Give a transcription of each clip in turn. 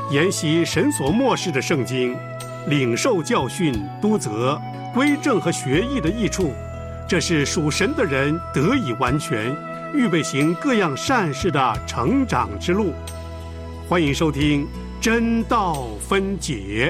研习神所默示的圣经，领受教训、督责、归正和学艺的益处，这是属神的人得以完全，预备行各样善事的成长之路。欢迎收听真道分解。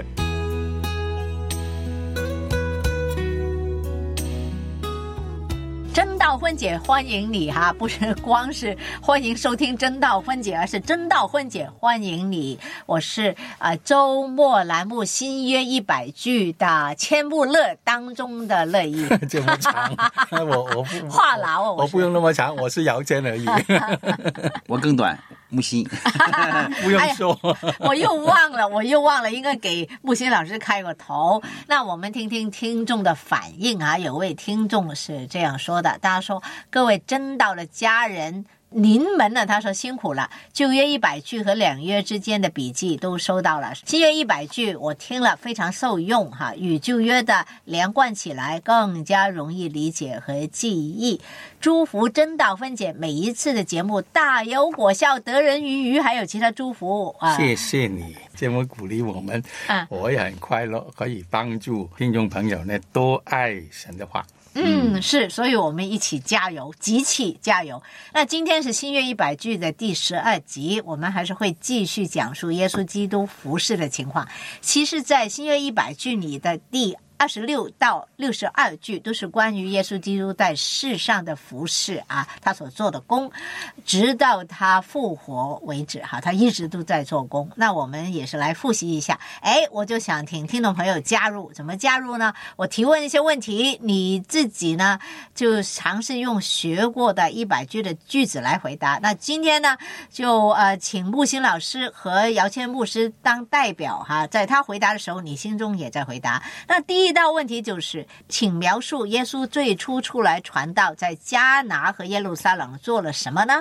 真道分解欢迎你哈，不是光是欢迎收听真道分解，而是真道分解欢迎你。我是周末栏目新约100句的千不乐当中的乐意。 这么长，我不话痨哦， 我不用那么长，我是姚谦而已。 我更短，木星。 不用说、 我又忘了，应该给木星老师开个头。那我们听听听众的反应啊，有位听众是这样说的。大家说，各位真道的家人，您们呢？他说辛苦了。旧约100句和两约之间的笔记都收到了，新约100句我听了非常受用哈，与旧约的连贯起来更加容易理解和记忆。祝福真道分解每一次的节目大有果效，得人如鱼，还有其他祝福啊！ 谢谢你这么鼓励我们，我也很快乐，可以帮助听众朋友呢多爱神的话。 是，所以我们一起加油，集气加油。那今天是新约100句的第12集，我们还是会继续讲述耶稣基督服事的情况。其实在新约100句里的第26到62句都是关于耶稣基督在世上的服事啊，他所做的工，直到他复活为止哈，他一直都在做工。那我们也是来复习一下，我就想听听众朋友加入，怎么加入呢？我提问一些问题，你自己呢就尝试用学过的100句的句子来回答。那今天呢就请木星老师和姚谦牧师当代表哈，在他回答的时候，你心中也在回答。那第一道问题就是，请描述耶稣最初出来传道，在迦拿和耶路撒冷做了什么呢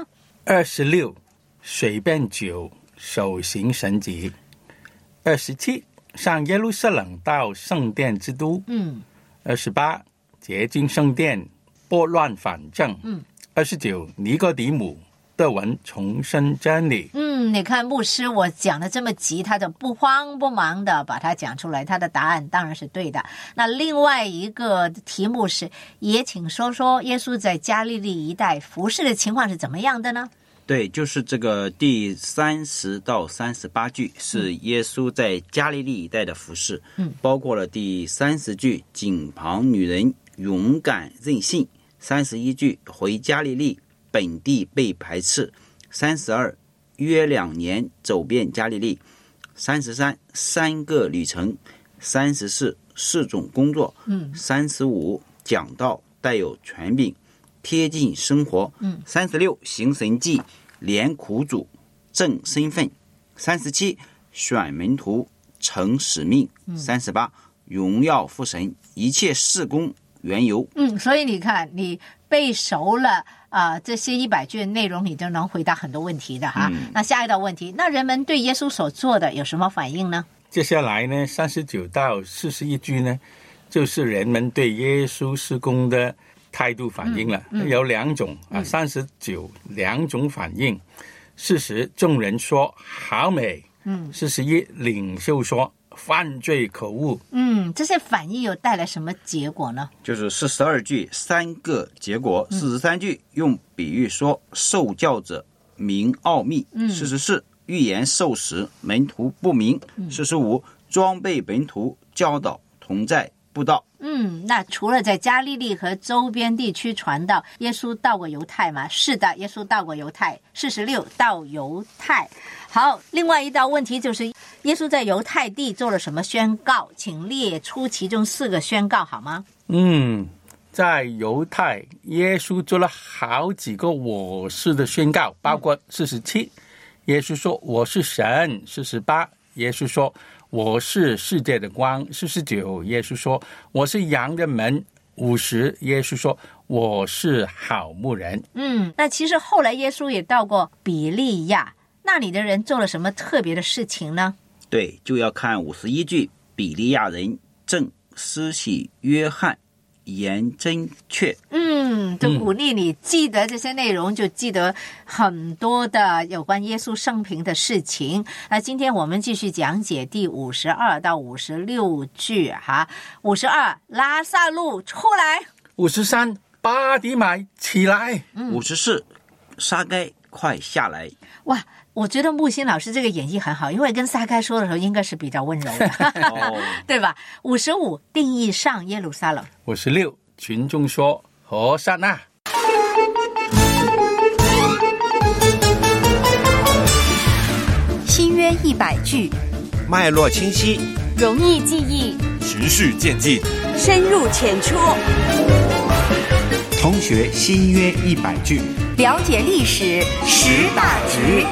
？26水变酒，手行神迹。27上耶路撒冷到圣殿之都。28洁净圣殿，拨乱反正。29尼哥底母得闻重生真理。 你看牧师我讲的这么急，他就不慌不忙的把它讲出来，他的答案当然是对的。那另外一个题目是，也请说说耶稣在加利利一带服事的情况是怎么样的呢？ 对，就是这个第30到38句是耶稣在加利利一带的服事，包括了第30句井旁女人勇敢任性，31句回加利利本地被排斥，32约2年走遍加利利，33 3个旅程，34 4种工作，35讲道带有权柄贴近生活，36行神迹连苦主正身份，37选门徒成使命，38荣耀父神一切事工缘由。 所以你看你背熟了这些100句的内容，你就能回答很多问题的哈。那下一道问题，那人们对耶稣所做的有什么反应呢？ 接下来呢39到41句呢，就是人们对耶稣事工的态度反应了。有2种39 2种反应。40众人说好美，41领袖说犯罪可恶。 这些反应有带来什么结果呢？ 就是42句3个结果，43句用比喻说受教者明奥秘，44预言受使门徒不明，45装备门徒教导同在布道。 那除了在加利利和周边地区传道，耶稣到过犹太吗？是的，耶稣到过犹太。46到犹太。好，另外一道问题就是，耶稣在犹太地做了什么宣告？请列出其中4个宣告好吗？ 在犹太，耶稣做了好几个我是的宣告，包括47，耶稣说我是神；48，耶稣说我是世界的光；49，耶稣说我是羊的门；50，耶稣说我是好牧人。 那其实后来耶稣也到过比利亚，那里的人做了什么特别的事情呢？ 对，就要看51句，比利亚人正施洗约翰言真确。 就鼓励你记得这些内容，就记得很多的有关耶稣生平的事情。那今天我们继续讲解第52到56句哈。52，拉撒路出来。 53，巴底买起来。 54，撒该快下来。 哇，我觉得木星老师这个演绎很好，因为跟撒该说的时候应该是比较温柔的，对吧？55，定义上耶路撒冷。 56，群众说和散那。 新约100句， 脉络清晰， 容易记忆， 循序渐进， 深入浅出， 同学新约100句， 了解历史10大局。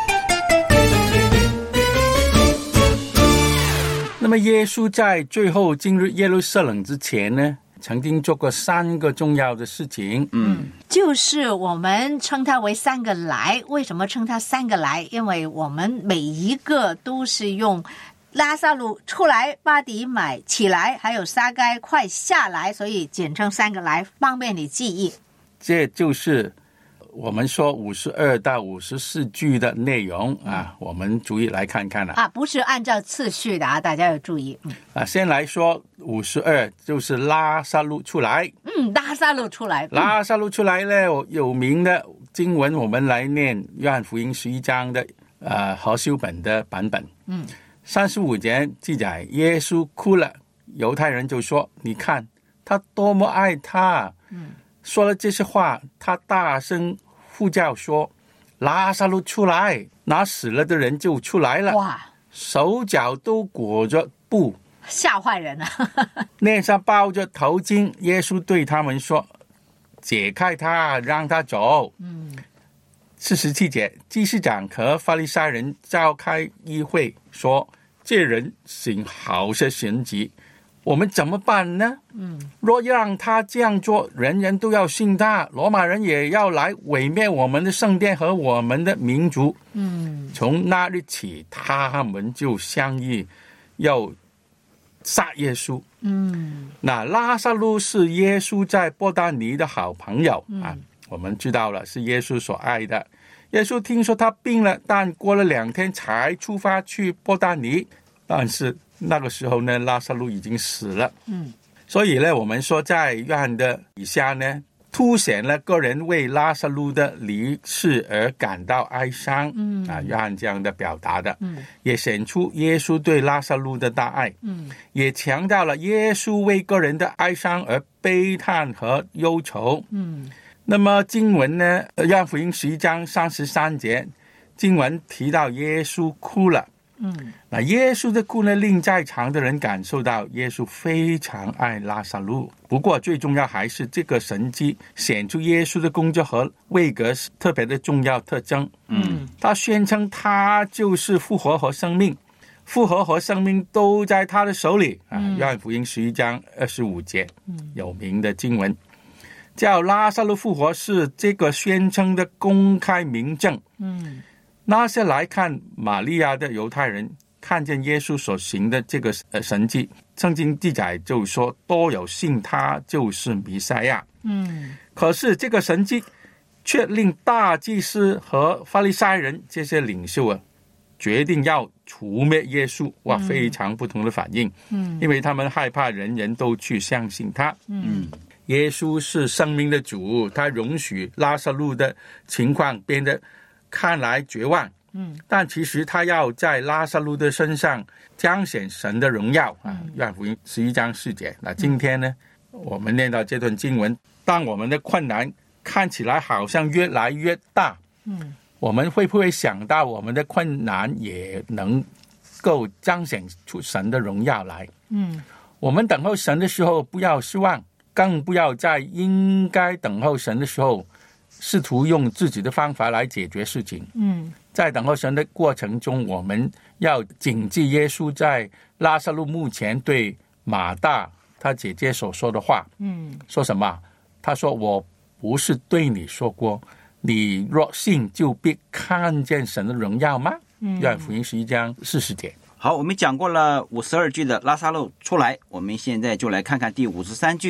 那么耶稣在最后进入耶路撒冷之前呢，曾经做过3个重要的事情。 就是我们称它为3个来。为什么称它3个来？因为我们每一个都是用拉撒路出来，巴底买起来，还有撒该快下来，所以简称3个来，方便你记忆。 这就是我们说52到54句的内容啊，我们逐一来看看了不是按照次序的啊，大家要注意。 先来说52，就是拉撒路出来。 拉撒路出来。 拉撒路出来呢，有名的经文我们来念约翰福音11章的和修本的版本。35节记载耶稣哭了，犹太人就说你看他多么爱他。说了这些话，他大声呼叫说拉撒路出来，那死了的人就出来了。 哇， 手脚都裹着布， 吓坏人了。 脸上包着头巾。耶稣对他们说解开他，让他走。47节，祭司长和法利赛人召开议会，说这人行好些神迹，我们怎么办呢？若让他这样做，人人都要信他，罗马人也要来毁灭我们的圣殿和我们的民族。从那日起，他们就商议要杀耶稣。那拉撒路是耶稣在伯大尼的好朋友我们知道了是耶稣所爱的。耶稣听说他病了，但过了2天才出发去伯大尼，但是那个时候呢，拉撒路已经死了。所以呢，我们说在约翰的以下呢，凸显了个人为拉撒路的离世而感到哀伤。约翰这样的表达的，也显出耶稣对拉撒路的大爱。也强调了耶稣为个人的哀伤而悲叹和忧愁。那么经文呢，约翰福音11章33节，经文提到耶稣哭了。那耶稣的哭呢，令在场的人感受到耶稣非常爱拉撒路。不过最重要还是这个神迹显出耶稣的工作和位格特别的重要特征。他宣称他就是复活和生命，复活和生命都在他的手里。约翰福音11章25节有名的经文，叫拉撒路复活是这个宣称的公开明证。那些来看玛利亚的犹太人看见耶稣所行的这个神迹，圣经记载就说都有信他就是弥赛亚。可是这个神迹却令大祭司和法利赛人这些领袖决定要除灭耶稣。非常不同的反应。因为他们害怕人人都去相信他。耶稣是生命的主，他容许拉撒路的情况变得看来绝望。但其实他要在拉撒路的身上彰显神的荣耀。约翰福音11章4节。那今天呢，我们念到这段经文，当我们的困难看起来好像越来越大，我们会不会想到我们的困难也能够彰显出神的荣耀来？我们等候神的时候不要失望，更不要在应该等候神的时候试图用自己的方法来解决事情。在等候神的过程中，我们要谨记耶稣在拉撒路墓前对马大他姐姐所说的话。说什么？他说我不是对你说过你若信就必看见神的荣耀吗？约翰福音11章40节。 好，我们讲过了52句的拉撒路出来，我们现在就来看看第53句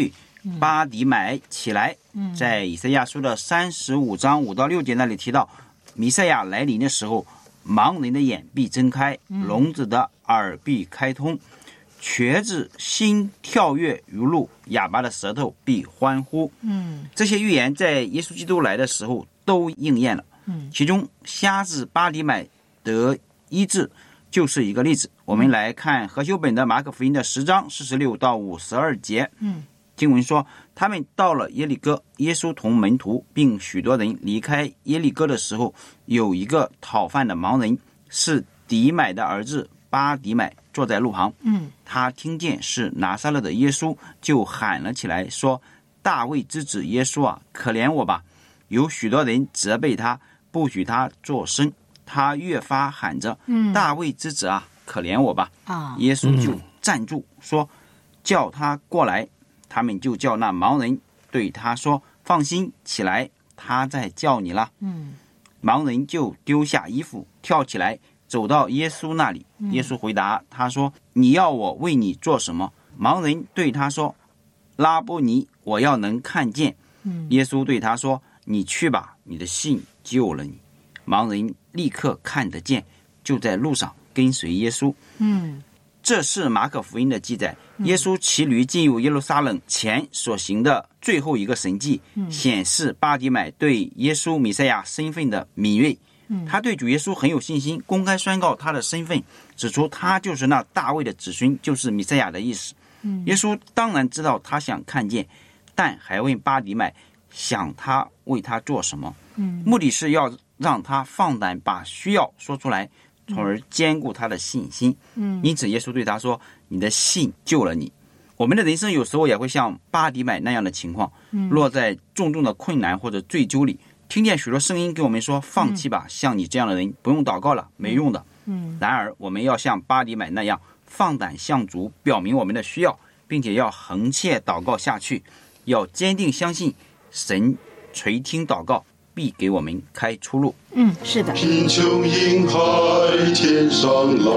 巴底买起来。在以赛亚书的35章5到6节那里提到，弥赛亚来临的时候，盲人的眼必睁开，聋子的耳必开通，瘸子心跳跃如鹿，哑巴的舌头必欢呼。这些预言在耶稣基督来的时候都应验了。其中瞎子巴底买得医治就是一个例子。我们来看和修本的马可福音的10章46到52节。经文说，他们到了耶利哥，耶稣同门徒并许多人离开耶利哥的时候，有一个讨饭的盲人，是底买的儿子巴底买，坐在路旁。他听见是拿撒勒的耶稣，就喊了起来，说：大卫之子耶稣啊，可怜我吧！有许多人责备他，不许他作声。他越发喊着：大卫之子啊，可怜我吧！耶稣就站住，说：叫他过来。他们就叫那盲人，对他说：放心，起来，他在叫你了。盲人就丢下衣服，跳起来，走到耶稣那里。耶稣回答他说：你要我为你做什么？盲人对他说：拉波尼，我要能看见。耶稣对他说：你去吧，你的信救了你。盲人立刻看得见，就在路上跟随耶稣。这是马可福音的记载，耶稣骑驴进入耶路撒冷前所行的最后一个神迹，显示巴底买对耶稣弥赛亚身份的敏锐。他对主耶稣很有信心，公开宣告他的身份，指出他就是那大卫的子孙，就是弥赛亚的意思。耶稣当然知道他想看见，但还问巴底买想他为他做什么，目的是要让他放胆把需要说出来，从而兼顾他的信心。因此耶稣对他说：你的信救了你。我们的人生有时候也会像巴底买那样的情况，落在重重的困难或者罪疚里，听见许多声音给我们说：放弃吧，像你这样的人不用祷告了，没用的。然而我们要像巴底买那样放胆向主表明我们的需要，并且要横切祷告下去，要坚定相信神垂听祷告，必给我们开出路。 是的。 贫穷婴孩天上来，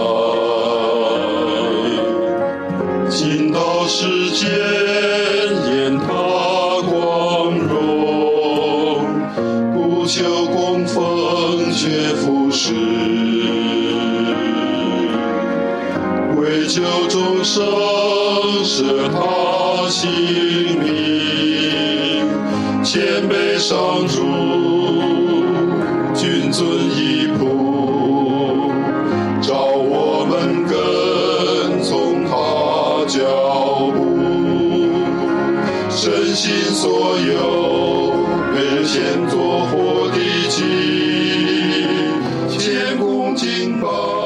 进到世间验他光荣，不求供奉却服侍，为救众生舍他性命，谦卑上主，君尊一仆，照我们跟从他脚步，身心所有，每日献作活的祭，谦恭敬拜，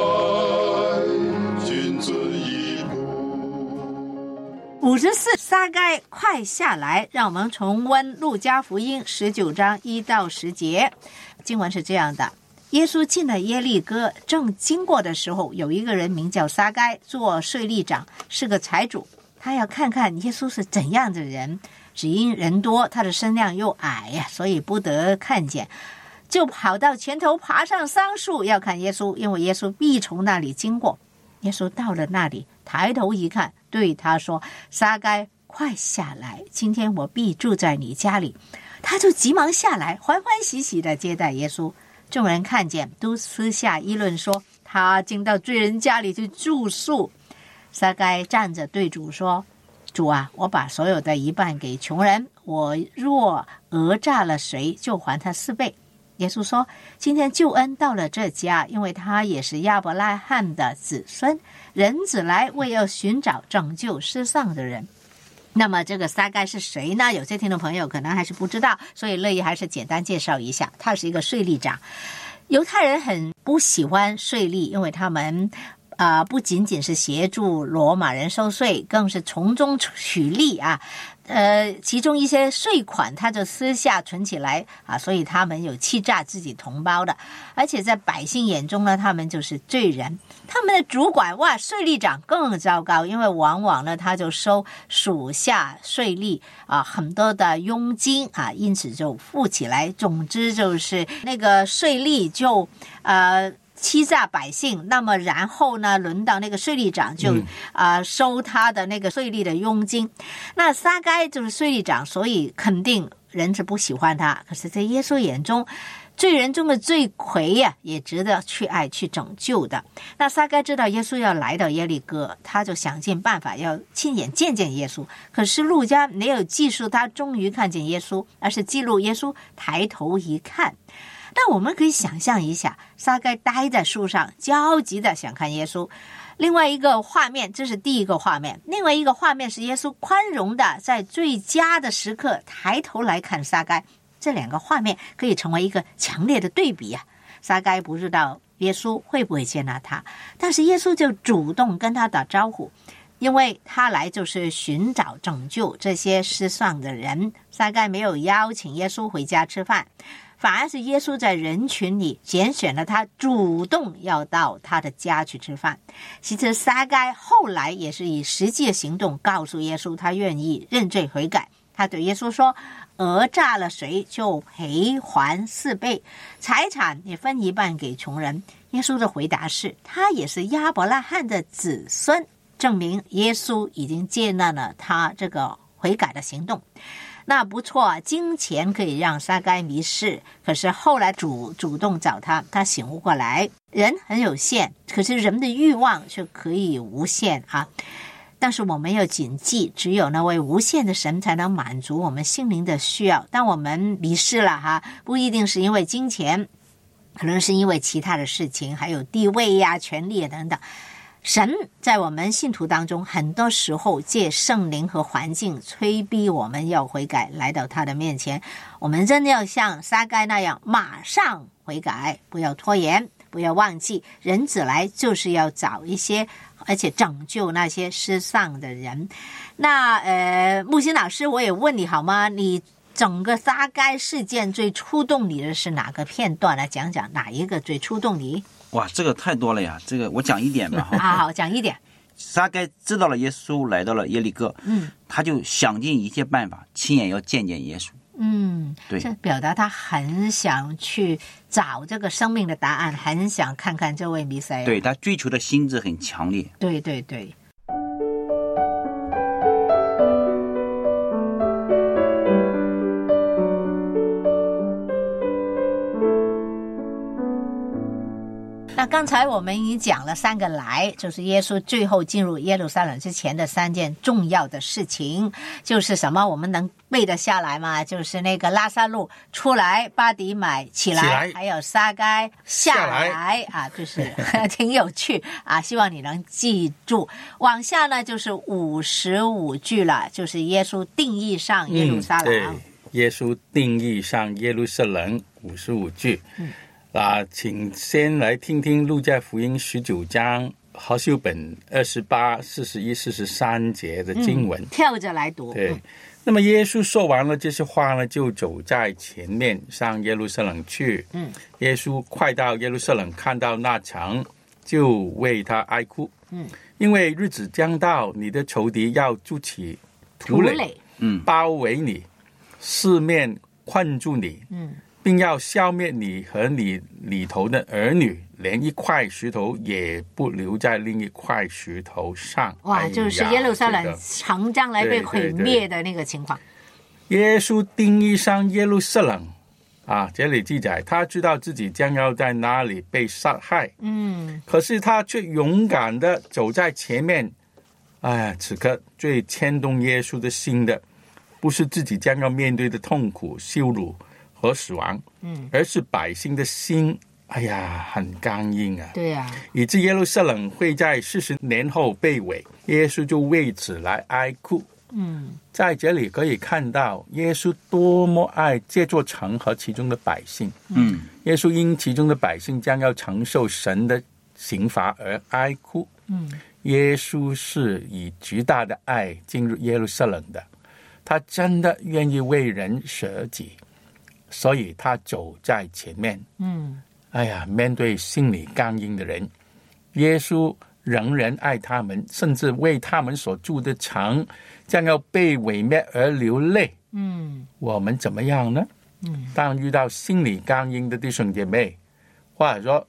君尊一仆。 54撒该快下来，让我们重温路加福音19章1到10节。经文是这样的：耶稣进了耶利哥，正经过的时候，有一个人名叫撒该，做税吏长，是个财主。他要看看耶稣是怎样的人，只因人多，他的身量又矮呀，所以不得看见，就跑到前头，爬上桑树要看耶稣，因为耶稣必从那里经过。耶稣到了那里，抬头一看，对他说：撒该，快下来，今天我必住在你家里。他就急忙下来，欢欢喜喜地接待耶稣。众人看见，都私下议论说，他进到罪人家里去住宿。撒该站着对主说：主啊，我把所有的一半给穷人，我若讹诈了谁，就还他4倍。耶稣说，今天救恩到了这家，因为他也是亚伯拉罕的子孙，人子来为要寻找拯救失丧的人。那么这个撒该是谁呢？有些听众朋友可能还是不知道，所以乐意还是简单介绍一下。他是一个税吏长。犹太人很不喜欢税吏，因为他们不仅仅是协助罗马人收税，更是从中取利啊。其中一些税款他就私下存起来啊，所以他们有欺诈自己同胞的，而且在百姓眼中呢，他们就是罪人。他们的主管税吏长更糟糕，因为往往呢他就收属下税吏很多的佣金啊，因此就富起来。总之就是那个税吏就欺诈百姓，那么然后呢，轮到那个税吏长就收他的那个税吏的佣金。那撒该就是税吏长，所以肯定人是不喜欢他。可是在耶稣眼中，罪人中的罪魁呀，也值得去爱去拯救的。那撒该知道耶稣要来到耶利哥，他就想尽办法要亲眼见见耶稣。可是路加没有记述他终于看见耶稣，而是记录耶稣抬头一看。那我们可以想象一下，撒该待在树上，焦急的想看耶稣。另外一个画面，这是第一个画面。另外一个画面是耶稣宽容的在最佳的时刻抬头来看撒该。这两个画面可以成为一个强烈的对比啊！撒该不知道耶稣会不会接纳他，但是耶稣就主动跟他打招呼，因为他来就是寻找拯救这些失丧的人。撒该没有邀请耶稣回家吃饭，反而是耶稣在人群里拣选了他，主动要到他的家去吃饭。其实撒该后来也是以实际的行动告诉耶稣，他愿意认罪悔改。他对耶稣说，讹诈了谁就赔还4倍，财产也分1半给穷人。耶稣的回答是，他也是亚伯拉罕的子孙，证明耶稣已经接纳了他这个悔改的行动。那不错，金钱可以让撒该迷失，可是后来主动找他，他醒悟过来，人很有限，可是人的欲望却可以无限啊。但是我们要谨记，只有那位无限的神才能满足我们心灵的需要。当我们迷失了哈，不一定是因为金钱，可能是因为其他的事情，还有地位呀、权力等等。神在我们信徒当中，很多时候借圣灵和环境催逼我们要悔改，来到他的面前。我们真的要像撒该那样马上悔改，不要拖延，不要忘记，人子来就是要找一些，而且拯救那些失丧的人。那木星老师，我也问你好吗？你整个撒该事件最触动你的是哪个片段？来讲讲哪一个最触动你？ 哇，这个太多了呀！这个我讲一点吧。 好，讲一点。 撒该知道了耶稣来到了耶利哥，他就想尽一切办法，亲眼要见见耶稣。对， 这表达他很想去找这个生命的答案，很想看看这位弥赛亚。 对，他追求的心智很强烈。 对对对。那刚才我们已经讲了3个来，就是耶稣最后进入耶路撒冷之前的3件重要的事情，就是什么？我们能背得下来吗？就是那个拉撒路出来，巴底买起来，还有撒该下来啊，就是挺有趣啊，希望你能记住。往下呢就是55句了，就是耶稣定义上耶路撒冷。 对，耶稣定义上耶路撒冷55句。请先来听听路加福音19章好修本28、41、43节的经文， 跳着来读。 对，那么耶稣说完了这些话呢，就走在前面上耶路撒冷去。耶稣快到耶路撒冷，看到那城，就为他哀哭。因为日子将到，你的仇敌要筑起土垒，包围你，四面困住你。并要消灭你和你里头的儿女，连一块石头也不留在另一块石头上。 哇，就是耶路撒冷城将来被毁灭的那个情况。 耶稣定义上耶路撒冷这里记载他知道自己将要在哪里被杀害，可是他却勇敢的走在前面。此刻最牵动耶稣的心的，不是自己将要面对的痛苦、羞辱和死亡，而是百姓的心，很刚硬啊。 对啊， 以致耶路撒冷会在40年后被毁，耶稣就为此来哀哭。在这里可以看到耶稣多么爱这座城和其中的百姓。耶稣因其中的百姓将要承受神的刑罚而哀哭。耶稣是以极大的爱进入耶路撒冷的，他真的愿意为人舍己，所以他走在前面。面对心里刚硬的人，耶稣仍然爱他们，甚至为他们所住的城将要被毁灭而流泪。我们怎么样呢？当遇到心里刚硬的弟兄姐妹，或者说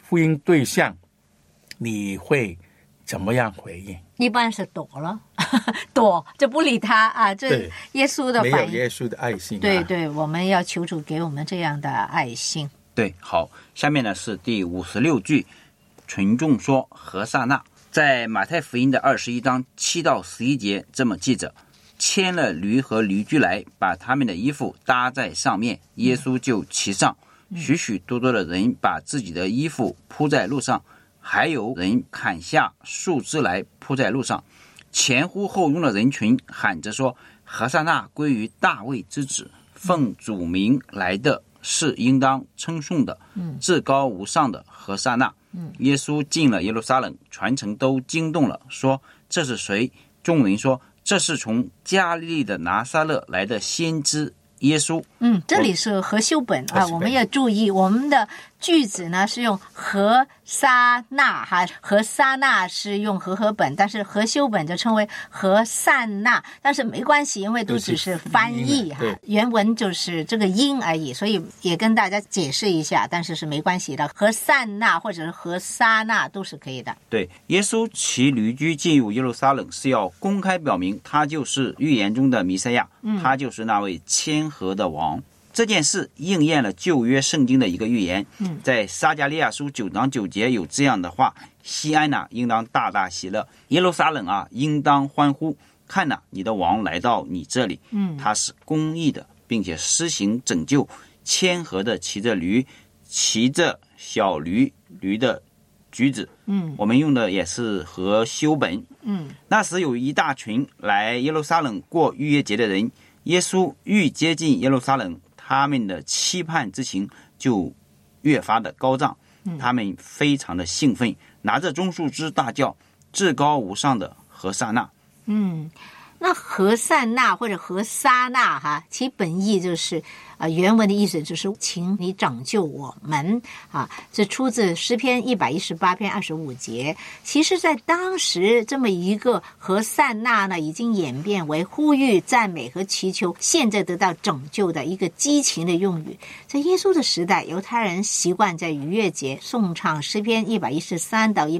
福音对象，你会怎么样回应？ 一般是躲了，躲就不理他啊。这对耶稣的没有反应， 耶稣的爱心、啊。 对对，我们要求主给我们这样的爱心。 对，好，下面呢是第56句，群众说何撒那。在马太福音的21章7到11节这么记着，牵了驴和驴驹来，把他们的衣服搭在上面，耶稣就骑上。许许多多的人把自己的衣服铺在路上，还有人砍下树枝来铺在路上。前呼后拥的人群喊着说：何撒那归于大卫之子，奉主名来的是应当称颂的，至高无上的何撒那。耶稣进了耶路撒冷，全城都惊动了，说：这是谁？众人说：这是从加利利的拿撒勒来的先知耶稣。 这里是和修本啊， 和修本我们要注意，我们的句子呢是用和撒那哈，和撒那是用和本，但是和修本就称为和散那，但是没关系，因为都只是翻译哈，原文就是这个音而已，所以也跟大家解释一下，但是是没关系的，和散那或者是和撒那都是可以的。 对，耶稣骑驴驹进入耶路撒冷，是要公开表明他就是预言中的弥赛亚，他就是那位谦和的王。这件事应验了旧约圣经的一个预言，在撒迦利亚书9章9节有这样的话：西安哪，应当大大喜乐；耶路撒冷啊，应当欢呼。看哪，你的王来到你这里，他是公义的，并且施行拯救，谦和的骑着驴，骑着小驴，驴的举子。我们用的也是和修本。那时有一大群来耶路撒冷过逾越节的人，耶稣愈接近耶路撒冷，他们的期盼之情就越发的高涨，他们非常的兴奋，拿着棕树枝大叫：至高无上的何撒那。 那何散那或者何撒那哈，其本意就是原文的意思就是请你拯救我们啊，这出自诗篇118篇25节。其实在当时这么一个何散那呢，已经演变为呼吁赞美和祈求现在得到拯救的一个激情的用语。在耶稣的时代，犹太人习惯在逾越节颂唱诗篇113到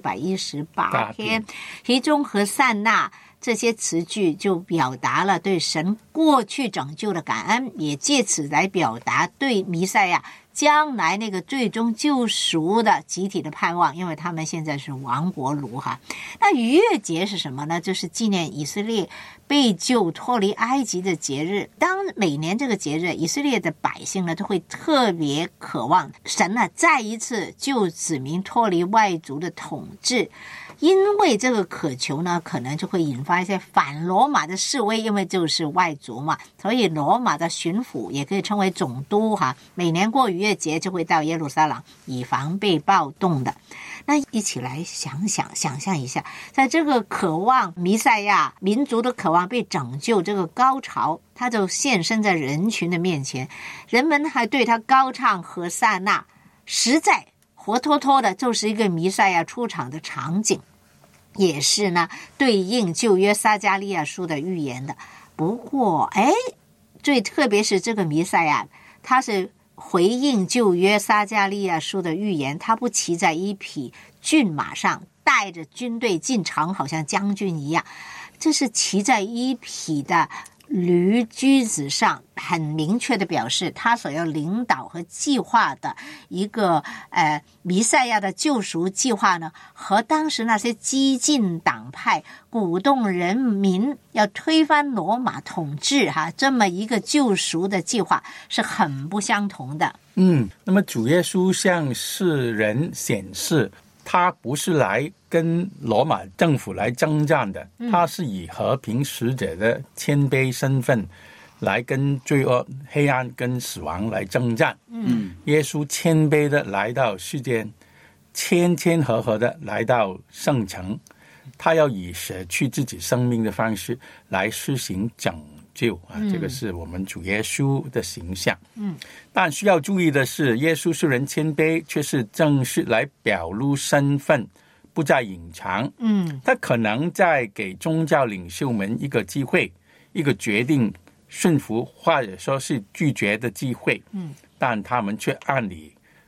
118篇，其中何散那这些词句就表达了对神过去拯救的感恩，也借此来表达对弥赛亚将来那个最终救赎的集体的盼望，因为他们现在是亡国奴哈。那逾越节是什么呢？就是纪念以色列被救脱离埃及的节日。当每年这个节日，以色列的百姓呢都会特别渴望神呢再一次救子民脱离外族的统治。因为这个渴求呢，可能就会引发一些反罗马的示威，因为就是外族嘛，所以罗马的巡抚也可以称为总督哈，每年过逾越节就会到耶路撒冷，以防被暴动的。那一起来想象一下，在这个渴望弥赛亚民族的渴望被拯救这个高潮，他就现身在人群的面前，人们还对他高唱何撒那，实在活脱脱的就是一个弥赛亚出场的场景，也是呢对应旧约撒迦利亚书的预言的。不过最特别是这个弥赛亚，他是回应旧约撒迦利亚书的预言，他不骑在一匹骏马上，带着军队进城，好像将军一样，这是骑在一匹的驴驹子上，很明确的表示他所要领导和计划的一个弥赛亚的救赎计划呢，和当时那些激进党派鼓动人民要推翻罗马统治这么一个救赎的计划是很不相同的。 那么主耶稣向世人显示他不是来跟罗马政府来征战的，他是以和平使者的谦卑身份来跟罪恶、黑暗跟死亡来征战。耶稣谦卑的来到世间，谦和和的来到圣城，他要以舍去自己生命的方式来施行拯救这个是我们主耶稣的形象。但需要注意的是，耶稣虽然谦卑，却是正式来表露身份，不再隐藏。他可能在给宗教领袖们一个机会，一个决定顺服或者说是拒绝的机会。但他们却按理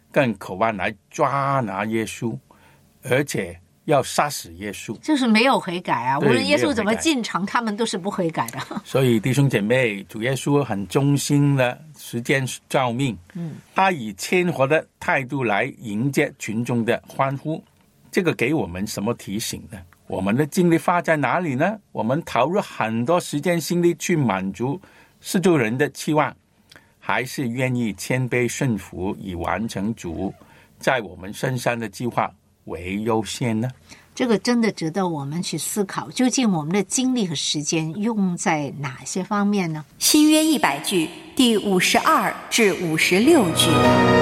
更渴望来抓拿耶稣，而且要杀死耶稣， 就是没有悔改啊！无对论耶稣怎么进城，他们都是不悔改的。 所以弟兄姐妹，主耶稣很忠心的实践召命，他以谦和的态度来迎接群众的欢呼。这个给我们什么提醒呢？我们的精力花在哪里呢？我们投入很多时间心力去满足世俗人的期望，还是愿意谦卑顺服，以完成主在我们身上的计划为优先呢？ 这个真的值得我们去思考，究竟我们的精力和时间用在哪些方面呢？ 新约100句第52至56句。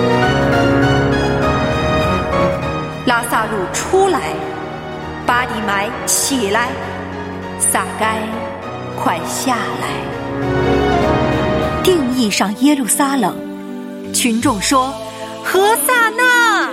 拉撒路出来，巴底买起来，撒该快下来。定义上耶路撒冷，群众说：何撒那！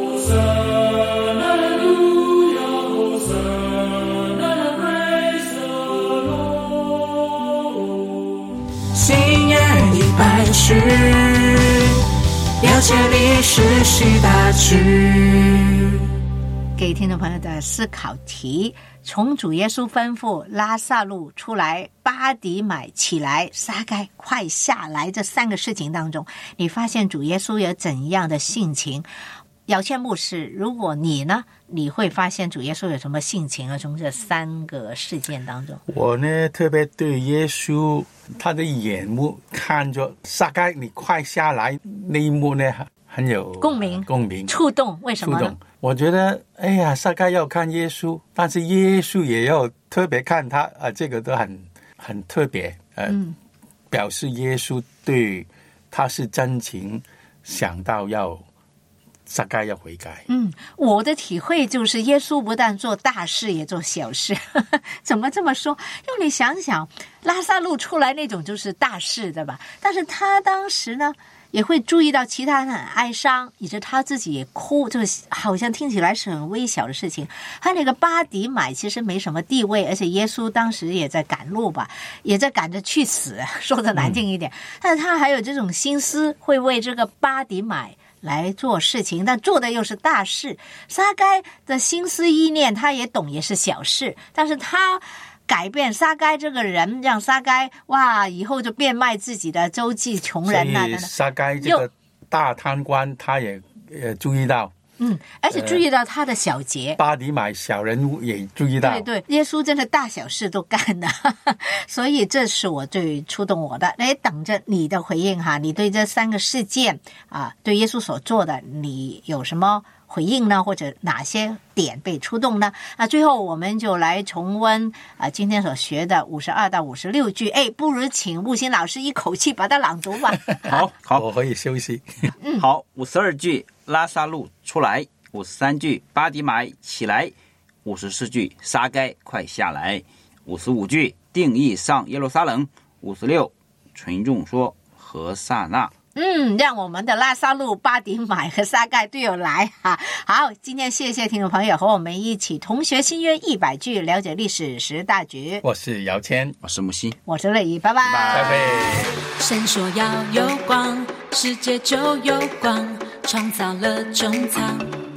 新约100句，了解历史是大局。 给听众朋友的思考题：从主耶稣吩咐拉撒路出来，巴底买起来，撒该快下来这3个事情当中，你发现主耶稣有怎样的性情？姚谦牧师，如果你呢，你会发现主耶稣有什么性情啊？从这3个事件当中， 我呢特别对耶稣他的眼目看着撒该你快下来那一幕呢很有共鸣触动。为什么呢？ 我觉得哎呀，撒该要看耶稣，但是耶稣也要特别看他这个都很特别表示耶稣对他是真情想到要撒该要悔改。 我的体会就是耶稣不但做大事也做小事。怎么这么说？因为你想想，拉撒路出来那种就是大事的吧，但是他当时呢也会注意到其他人很哀伤，以致他自己也哭，这个好像听起来是很微小的事情。还有那个巴底买其实没什么地位，而且耶稣当时也在赶路吧，也在赶着去死，说的难听一点，但是他还有这种心思，会为这个巴底买来做事情，但做的又是大事。撒该的心思意念他也懂，也是小事，但是他改变撒该这个人，让撒该以后就变卖自己的周济穷人所以撒该这个大贪官他也注意到， 而且注意到他的小节， 巴底买小人物也注意到， 对，耶稣真的大小事都干的。所以这是我最触动我的，来等着你的回应哈。你对这3个事件对耶稣所做的，你有什么回应呢？或者哪些点被触动呢？最后我们就来重温今天所学的52到56句。不如请木星老师一口气把它朗读吧。 好， 我可以休息。 好，52句拉撒路出来，53句巴底买起来，54句撒该快下来，55句定义上耶路撒冷，56群众说何撒那。 让我们的拉撒路、巴底买和撒该都有来哈。好，今天谢谢听众朋友和我们一起同学新约100句，了解历史10大局。 我是姚谦， 我是木西， 我是乐怡，拜拜。 拜拜。 神说要有光，世界就有光，创造了中藏。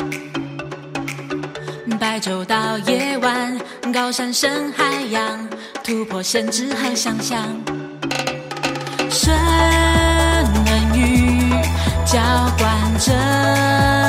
白昼到夜晚，高山深海洋，突破限制和想象。神教管着